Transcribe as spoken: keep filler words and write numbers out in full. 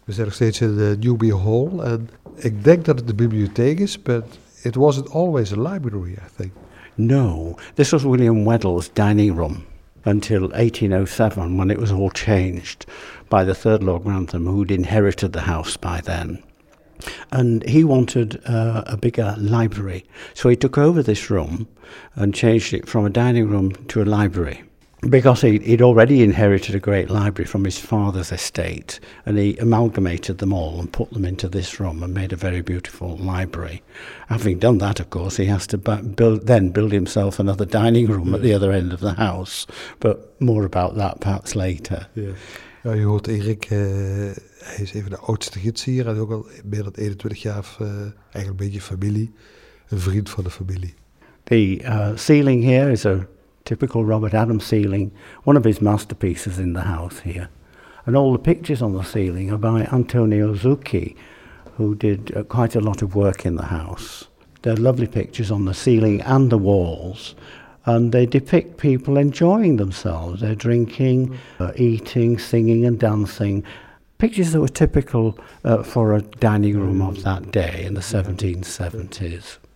We zijn nog steeds in de Newby Hall. En ik denk dat het de bibliotheek is, but it wasn't always a library, I think. No, this was William Weddell's dining room until eighteen oh seven, when it was all changed by the third Lord Grantham, who'd inherited the house by then. And he wanted uh, a bigger library. So he took over this room and changed it from a dining room to a library. Because he, he'd already inherited a great library from his father's estate, and he amalgamated them all and put them into this room and made a very beautiful library. Having done that, of course, he has to build, then build himself another dining room yeah. at the other end of the house. But more about that perhaps later. Yeah. Ja, je hoort Erik, uh, hij is een van de oudste gidsen hier. Hij is ook al meer dan eenentwintig jaar uh, eigenlijk een beetje familie. Een vriend van de familie. The uh, ceiling here is a typical Robert Adams ceiling, one of his masterpieces in the house here. And all the pictures on the ceiling are by Antonio Zucchi, who did uh, quite a lot of work in the house. They're lovely pictures on the ceiling and the walls, and they depict people enjoying themselves. They're drinking, uh, eating, singing and dancing. Pictures that were typical uh, for a dining room of that day in the seventeen seventies.